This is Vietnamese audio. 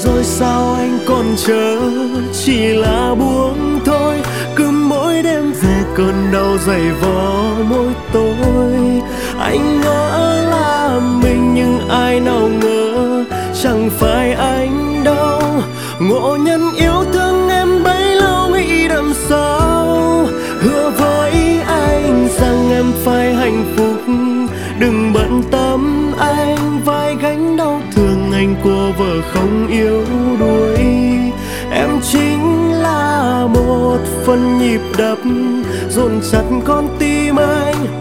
rồi sao anh còn chờ, chỉ là buông thôi. Cứ mỗi đêm về cơn đau dày vò môi tôi. Anh ngỡ là mình nhưng ai nào ngờ chẳng phải anh đâu. Ngộ nhân yêu thương em bấy lâu nghĩ đằng sau, hứa với anh rằng em phải hạnh phúc. Đừng bận tâm anh, vai gánh đau thương anh cô vợ không yếu đuối. Em chính là một phần nhịp đập dồn chặt con tim anh.